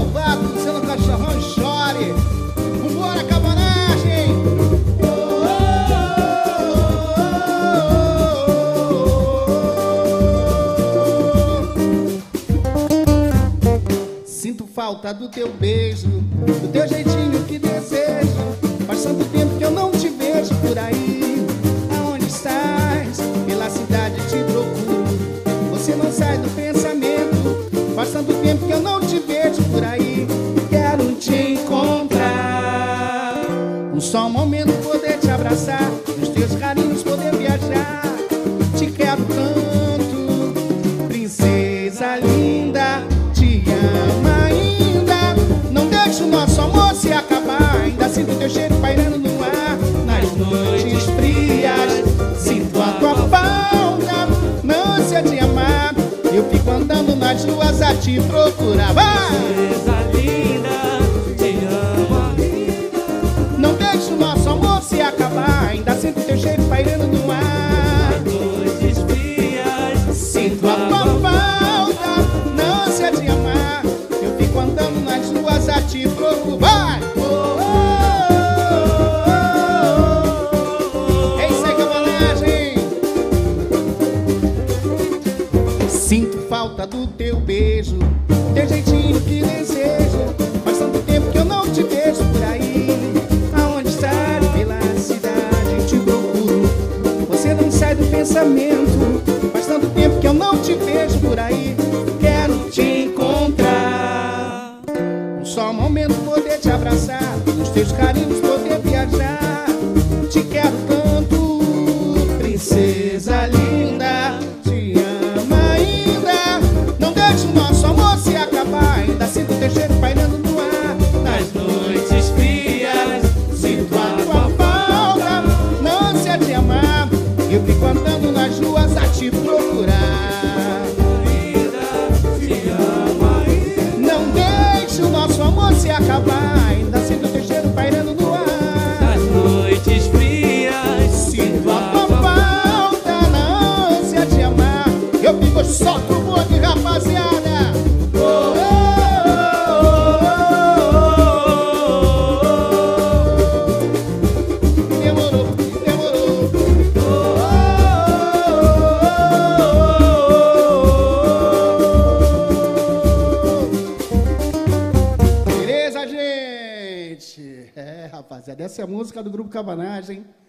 vácuo, sendo cachorrão chore. Vambora, cabanagem! Sinto falta do teu beijo, do teu jeitinho que desejo. Faz tanto tempo que eu não te vejo por aí. Aonde estás? Pela cidade te procuro. Você não sai do pensamento. Faz tanto tempo que eu não te vejo por aí. Quero te encontrar. Só um momento poder te abraçar, nos teus carinhos poder viajar. Te quero tanto, princesa linda. Te amo ainda. Não deixe o nosso amor se acabar. Ainda sinto teu cheiro pairando no ar. Nas noites frias sinto a tua falta, não ânsia de amar. Eu fico andando nas ruas a te procurar. Princesa linda, te amo ainda. Não deixe o nosso amor se acabar. Ainda sinto teu cheiro pairando no ar. Nas noites frias Sinto a tua falta, não ânsia de amar. Eu fico andando nas ruas a te procurar. É isso aí, cabanagem. Sinto falta do teu beijo, teu jeitinho que desejo. Faz tanto tempo que eu não te vejo por aí. Aonde estás? Pela cidade te procuro. Você não sai do pensamento. Faz tanto tempo que eu não te vejo por aí. Quero te encontrar. Só um momento poder te abraçar, nos teus carinhos poder viajar. Te quero tanto, princesa linda. Te amo ainda. Não deixe o nosso amor se acabar. Ainda sinto teu cheiro pairando no ar. nas noites frias Sinto a tua falta, não ânsia de amar. Eu fico andando nas ruas a te procurar. ainda, te amo ainda. Não deixe o nosso amor se acabar. Ainda sinto teu cheiro pairando no ar. Nas noites frias Sinto a tua falta, não ânsia de amar. Eu fico só pro bonde, rapaziada. Oh, oh, oh, oh. Demorou, demorou. Oh, oh, oh. Beleza, gente? É, rapaziada, essa é a música do Grupo Cabanagem.